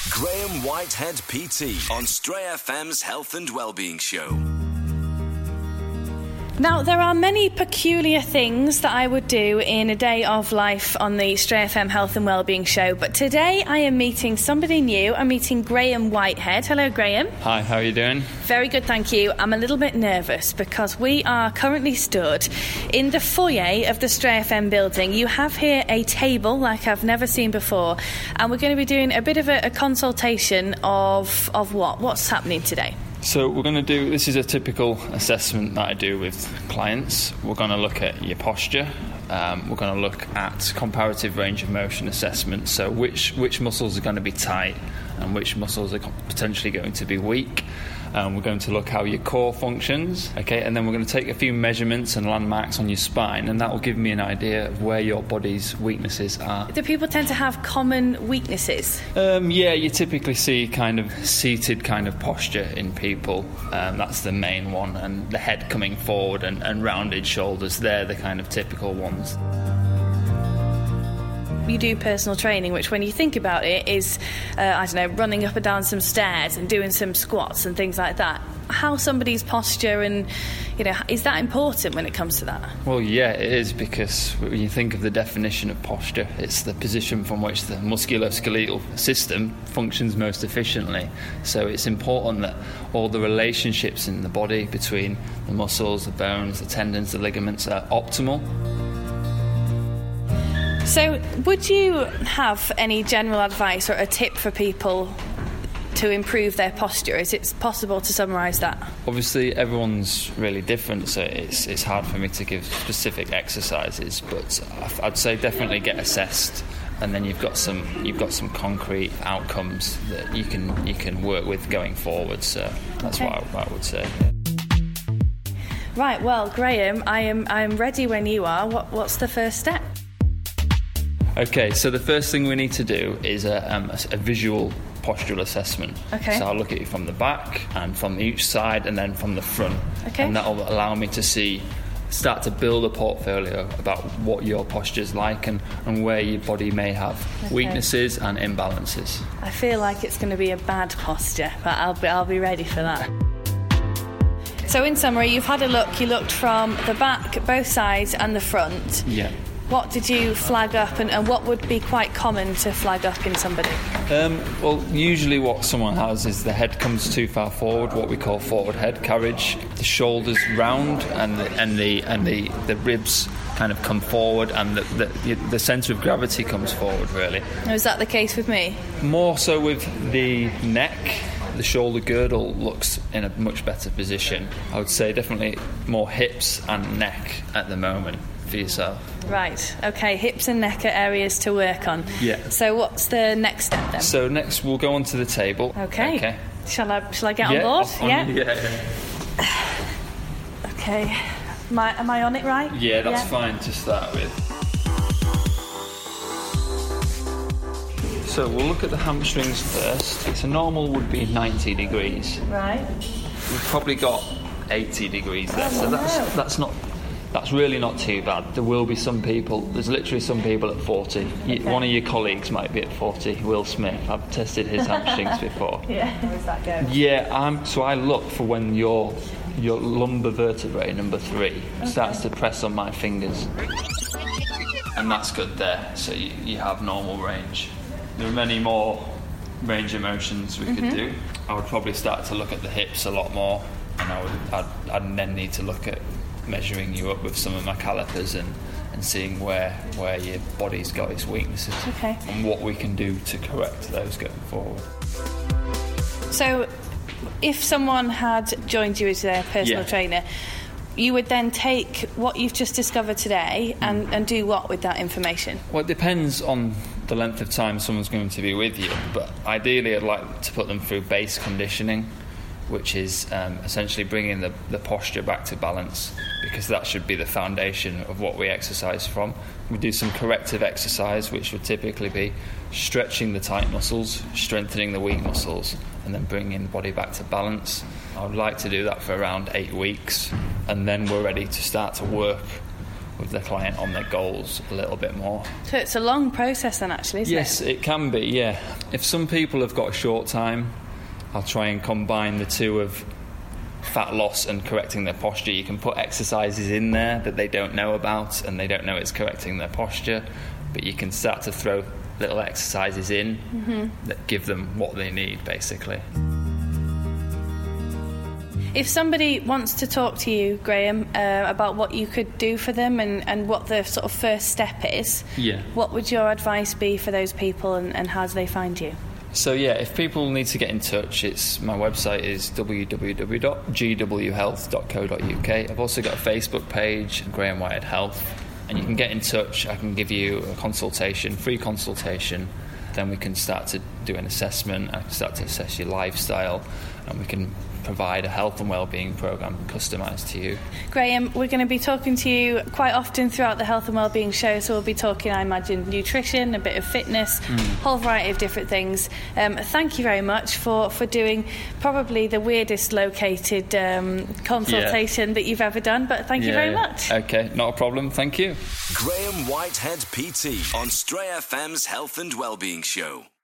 Graham Whitehead PT on Stray FM's Health and Wellbeing Show. Now, there are many peculiar things that I would do in a day of life on the Stray FM Health and Wellbeing Show, but today I am meeting somebody new. I'm meeting Graham Whitehead. Hello, Graham. Hi, how are you doing? Very good, thank you. I'm a little bit nervous because we are currently stood in the foyer of the Stray FM building. You have here a table like I've never seen before, and we're going to be doing a bit of a consultation of what? What's happening today? So we're going to do, this is a typical assessment that I do with clients. We're going to look at your posture. We're going to look at comparative range of motion assessment. So which muscles are going to be tight and which muscles are potentially going to be weak. We're going to look how your core functions, okay, and then we're going to take a few measurements and landmarks on your spine, and that will give me an idea of where your body's weaknesses are. Do people tend to have common weaknesses? Yeah, you typically see kind of seated kind of posture in people. That's the main one, and the head coming forward and rounded shoulders, they're the kind of typical ones. You do personal training, which when you think about it is, running up and down some stairs and doing some squats and things like that. How somebody's posture and, is that important when it comes to that? Well, yeah, it is, because when you think of the definition of posture, it's the position from which the musculoskeletal system functions most efficiently. So it's important that all the relationships in the body between the muscles, the bones, the tendons, the ligaments are optimal. So would you have any general advice or a tip for people to improve their posture? Is it possible to summarise that? Obviously, everyone's really different, so it's hard for me to give specific exercises, but I'd say definitely get assessed, and then you've got some concrete outcomes that you can work with going forward. So that's what I would say. Right, well, Graham, I'm ready when you are. What's the first step? Okay, so the first thing we need to do is a visual postural assessment. Okay. So I'll look at you from the back and from each side and then from the front. Okay. And that'll allow me to start to build a portfolio about what your posture's like and where your body may have weaknesses and imbalances. I feel like it's going to be a bad posture, but I'll be ready for that. So in summary, you've had a look. You looked from the back, both sides and the front. Yeah. What did you flag up, and what would be quite common to flag up in somebody? Well, usually what someone has is the head comes too far forward, what we call forward head carriage. The shoulders round and the ribs kind of come forward, and the centre of gravity comes forward, really. Is that the case with me? More so with the neck. The shoulder girdle looks in a much better position. I would say definitely more hips and neck at the moment for yourself. Right, okay, hips and neck are areas to work on. Yeah. So what's the next step then? So next we'll go onto the table. Okay. Shall I get on board? Yeah. Okay. Am I on it right? Yeah, that's fine to start with. So we'll look at the hamstrings first. So normal would be 90 degrees. Right. We've probably got 80 degrees there, so that's really not too bad. There will be some people, there's literally some people at 40. Okay. One of your colleagues might be at 40, Will Smith. I've tested his hamstrings before. Yeah, how does that go? Yeah, so I look for when your lumbar vertebrae, number 3, starts to press on my fingers. And that's good there, so you have normal range. There are many more range of motions we could do. I would probably start to look at the hips a lot more, and I'd then need to look at measuring you up with some of my calipers and seeing where your body's got its weaknesses, and what we can do to correct those going forward. So if someone had joined you as their personal trainer, you would then take what you've just discovered today and do what with that information? Well, it depends on the length of time someone's going to be with you, but ideally I'd like to put them through base conditioning, which is essentially bringing the posture back to balance, because that should be the foundation of what we exercise from. We do some corrective exercise, which would typically be stretching the tight muscles, strengthening the weak muscles, and then bringing the body back to balance. I would like to do that for around 8 weeks, and then we're ready to start to work with the client on their goals a little bit more. So it's a long process then, actually, isn't it? Yes, it can be, yeah. If some people have got a short time, I'll try and combine the two of fat loss and correcting their posture. You can put exercises in there that they don't know about and they don't know it's correcting their posture, but you can start to throw little exercises in that give them what they need, basically. If somebody wants to talk to you, Graham, about what you could do for them and what the sort of first step is, what would your advice be for those people, and how do they find you? So if people need to get in touch, my website is www.gwhealth.co.uk. I've also got a Facebook page, Graham Whitehead Health, and you can get in touch. I can give you a consultation, free consultation. Then we can start to do an assessment. I can start to assess your lifestyle, and we can provide a health and wellbeing programme customised to you. Graham, we're going to be talking to you quite often throughout the Health and Wellbeing show, so we'll be talking, I imagine, nutrition, a bit of fitness, whole variety of different things. Thank you very much for doing probably the weirdest located consultation that you've ever done, but thank you very much. Okay, not a problem, thank you. Graham Whitehead PT on Stray FM's Health and Wellbeing show.